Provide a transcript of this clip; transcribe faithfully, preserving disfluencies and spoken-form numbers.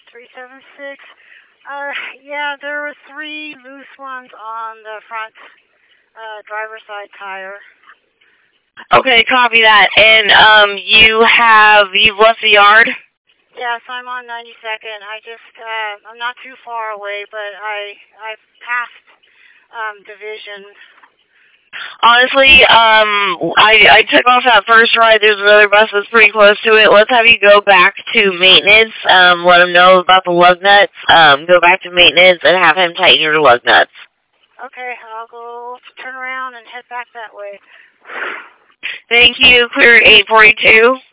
three seven six. Uh, yeah, there were three loose ones on the front uh, driver's side tire. Okay, copy that. And um, you have you've left the yard. Yes, I'm on ninety-second. I just uh, I'm not too far away, but I I passed um, Division. Honestly, um, I I took off that first ride. There's another bus that's pretty close to it. Let's have you go back to maintenance. Um, let him know about the lug nuts. Um, go back to maintenance and have him tighten your lug nuts. Okay, I'll go turn around and head back that way. Thank you. Clear eight forty-two.